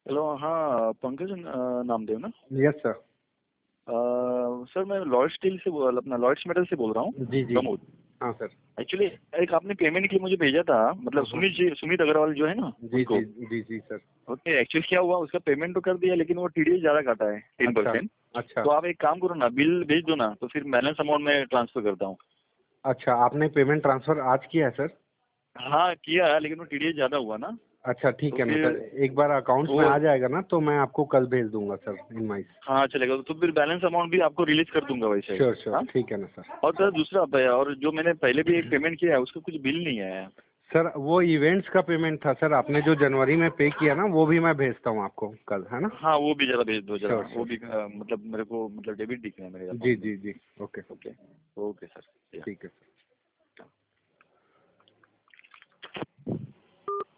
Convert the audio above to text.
Hello, हाँ पंकज नामदेव ना। Yes sir. Sir मैं लॉयड स्टील से अपना लॉयड्स मेटल से बोल रहा हूँ। जी जी। प्रमोद। हाँ सर। एक्चुअली एक आपने पेमेंट के लिए मुझे भेजा था, मतलब हाँ। सुमित अग्रवाल जो है ना जी उनको। जी जी जी सर। ओके, एक्चुअली क्या हुआ, उसका पेमेंट तो कर दिया लेकिन वो टीडीएस ज्यादा काटा है, अच्छा 10%। अच्छा। तो आप एक काम करो ना, बिल भेज दो ना, तो फिर बैलेंस अमाउंट में ट्रांसफर करता हूँ। अच्छा, आपने पेमेंट ट्रांसफर आज किया है सर? हाँ किया है, लेकिन वो टीडीएस ज्यादा हुआ ना। अच्छा तो ठीक है ना फिर सर, एक बार अकाउंट्स में वो, आ जाएगा ना तो मैं आपको कल भेज दूंगा सर इनवाइस। हाँ चलेगा, तो फिर बैलेंस अमाउंट भी आपको रिलीज कर दूंगा वैसे ही। श्योर श्योर, हाँ। ठीक है ना सर। और सर दूसरा और जो मैंने पहले भी एक पेमेंट किया है उसका कुछ बिल नहीं आया है। सर वो इवेंट्स का पेमेंट था सर, आपने जो जनवरी में पे किया ना वो भी मैं भेजता हूँ आपको कल, है ना? हाँ वो भी जरा भेज दो जरा, श्योर वो श्योर। भी मतलब मेरे को मतलब डेबिट दिख रहा है मेरे जी अकाउंट में। जी जी। ओके। ओके। Okay sir. ठीक है सर।